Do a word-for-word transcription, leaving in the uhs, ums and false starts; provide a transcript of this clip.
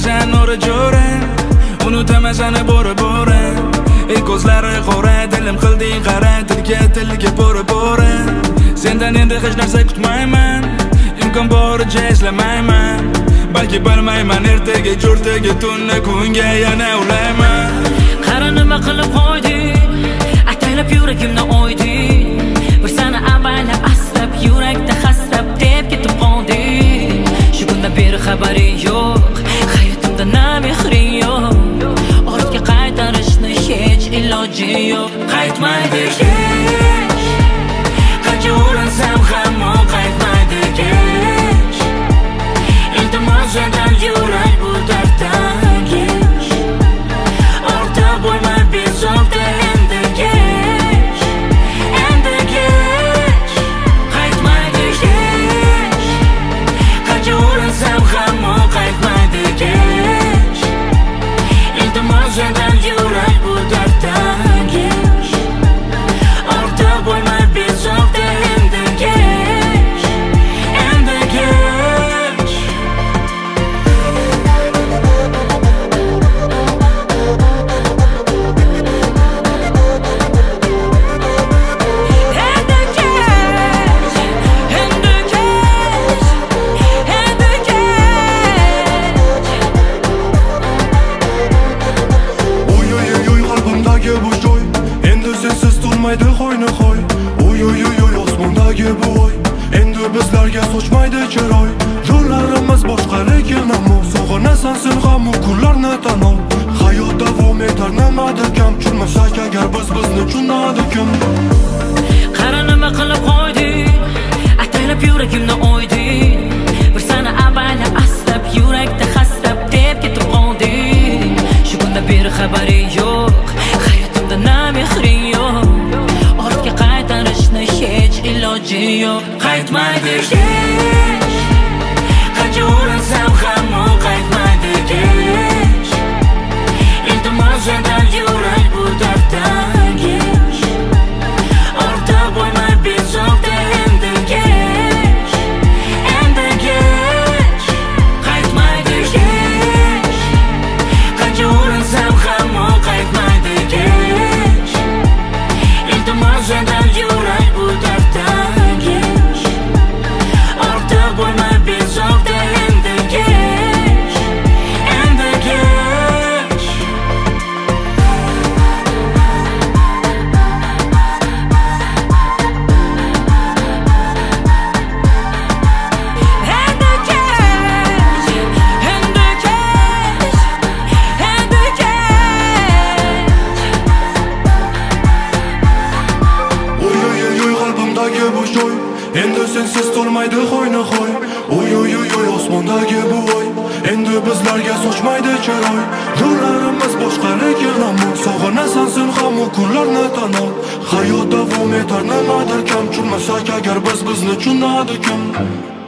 sen nuri jo'ra, unutamasan bora bora. Ey ko'zlari qora, dilim qilding qara, tilga tilga bora bora. Sendan endi hech narsa kutmayman, imkon boricha eslamayman. Balki bilmayman ertaga jo'rtaga tunni kunga yana ulayman. Qara nima qilib qo'yding, ataylab yuragimni o'yding. Bir sani avaylab aslab yurakda hasrab deb ketib qolding. Shu kundan beri xabaring yo'q, hayotimda na mehring yo'q. Ortga qaytarishni hech iloji yo'q. Qaytmaydi hech, qancha urinsam ham u qaytmaydi hech. Iltimos sendan yurak bu darddan kech. Ortiq bo'lmay bezovta endi kech, endi kech. Qaytmaydi hech, qancha urinsam ham u qaytmaydi kech. Iltimos sendan yurak bu darddan kech. Ortiq bo'lmay bezovta endi kech, endi kech. Sochmaydi qo'yni qo'y, oy oy oy oy osmondagi bu oy. Endi bizlarga sochmaydi chiroy. Yo'llarimiz boshqa lekin ammo sog'inasan sen ham u kunlarni tan ol. Hayot davom etar nimada kam, churmasak agar biz bizni tushunadi kim. Qara nima qilib qo'yding, ataylab yuragimni o'yding. Bir sani avaylab aslab yurakda hasrab deb ketib qolding. Shu kundan beri xabaring yo'q, hayotimda na mehring yo'q. Ortga qaytarishni hech iloji yo'q. Qaytmaydi hech, qancha urinsam ham u qaytmaydi kech. Iltimos sendan yurak bu darddan kech. Ortiq bo'lmay bezovta endi kech, endi kech. Qaytmaydi hech, qancha urinsam ham u qaytmaydi kech. Iltimos sendan yurak bu darddan kech. Ortiq bo'lmay bezovta endi kech, endi kech. Endi kech, endi kech, endi kech. Oy oy oy oy qalbimdagi bu joy, endi sensiz to'lmaydi qo'yni qo'y. Oy oy oy oy osmondagi bu oy, endi bizlarga sochmaydi chiroy. Yo'llarimiz boshqa lekin ammo sog'inasan sen ham u kunlarni tan ol. Hayot davom etar nimadir kam, churmasak agar biz bizni tushunadi kim.